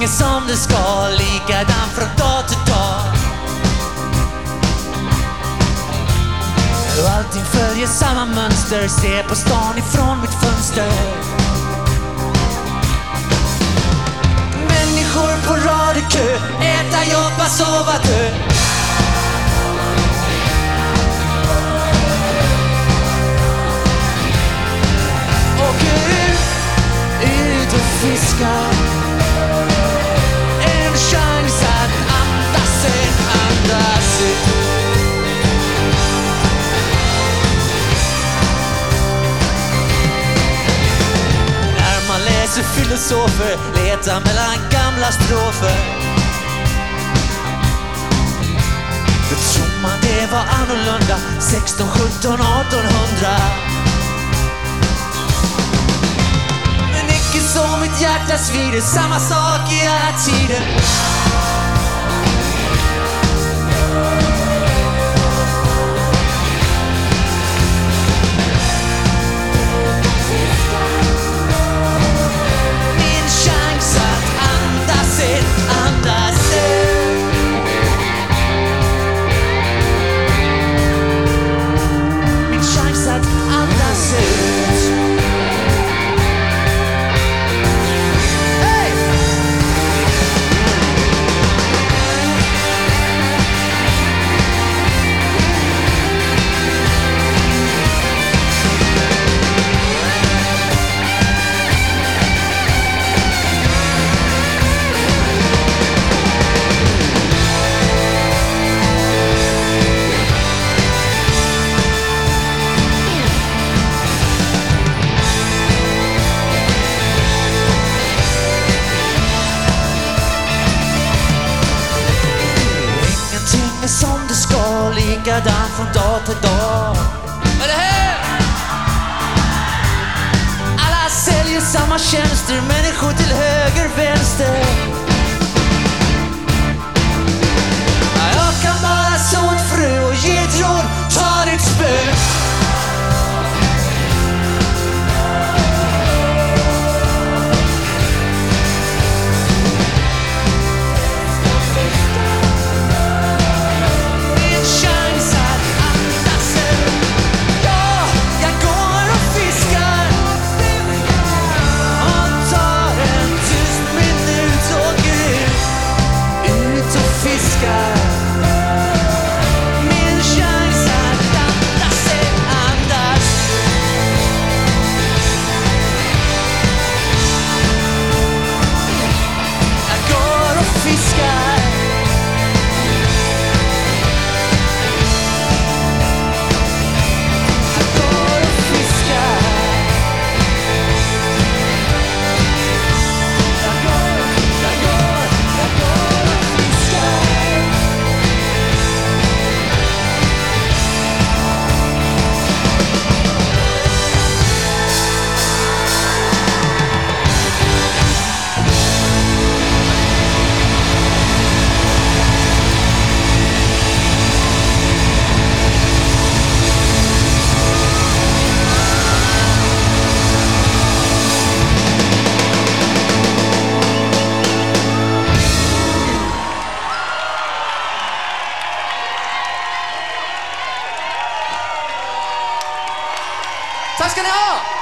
är som det ska, likadan från dag till dag. Och allting följer samma mönster, ser på stan ifrån mitt fönster. Människor på rad i kö, äta, jobba, sova, dö. Åker ut och fiskar, en chans att andas ut, andas ut. När man läser filosofer, letar mellan gamla strofer. Då tror man det var annorlunda 16, 17, 1800. Så mitt hjärta svider, samma sak i alla tider. Min chans att andas in, andas ut. Min chans att andas ut. Som det ska, likadan från dag till dag. Är det här? Alla säljer samma tjänster, människor till höger, vänster. Jag kan bara så ett frö och ge ett råd, ta ditt spö. Tack ska ni ha!